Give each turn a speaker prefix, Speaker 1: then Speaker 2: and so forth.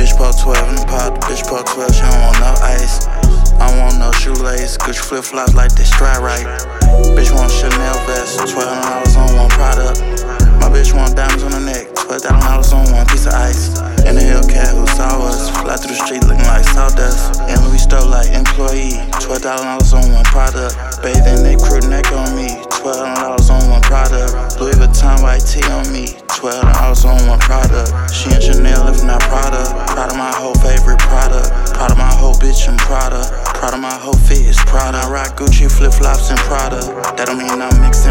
Speaker 1: Bitch put 12 in the pot, the bitch put 12, she don't want no ice. I don't want no shoelace, Gucci flip-flops like they stride right. Bitch want Chanel vest, $1,200 on one product. My bitch want diamonds on her neck, $12,000 on one piece of ice. And the Hellcat who saw us, fly through the street looking like sawdust. And Louis stole like employee, $12,000 on one product. Bathe in they crew neck on me, $12,000 on one product. Louis Vuitton white tee on me, $12,000 on one product. She in Chanel if not Prada. Proud of my whole favorite product. Proud of my whole bitch and Prada. Proud of my whole fit is Prada. I rock Gucci flip-flops and Prada. That don't mean I'm mixing